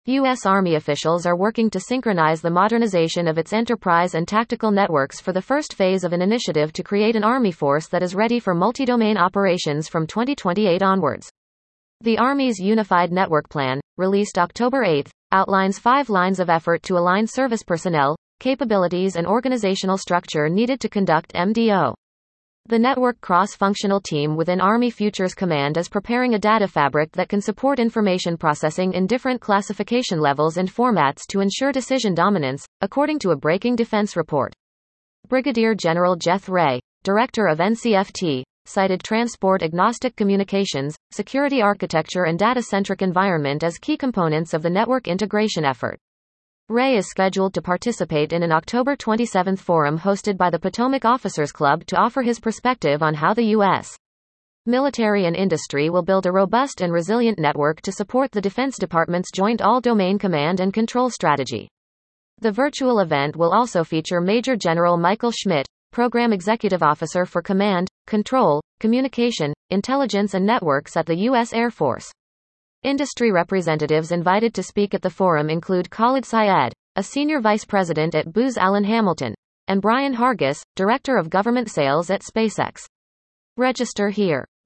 U.S. Army officials are working to synchronize the modernization of its enterprise and tactical networks for the first phase of an initiative to create an Army force that is ready for multi-domain operations from 2028 onwards. The Army's Unified Network Plan, released October 8, outlines 5 lines of effort to align service personnel, capabilities and organizational structure needed to conduct MDO. The network cross-functional team within Army Futures Command is preparing a data fabric that can support information processing in different classification levels and formats to ensure decision dominance, according to a Breaking Defense report. Brigadier General Jeth Ray, director of NCFT, cited transport-agnostic communications, security architecture and data-centric environment as key components of the network integration effort. Ray is scheduled to participate in an October 27 forum hosted by the Potomac Officers Club to offer his perspective on how the U.S. military and industry will build a robust and resilient network to support the Defense Department's Joint All-Domain Command and Control strategy. The virtual event will also feature Major General Michael Schmidt, Program Executive Officer for Command, Control, Communication, Intelligence and Networks at the U.S. Air Force. Industry representatives invited to speak at the forum include Khalid Syed, a senior vice president at Booz Allen Hamilton, and Brian Hargis, director of government sales at SpaceX. Register here.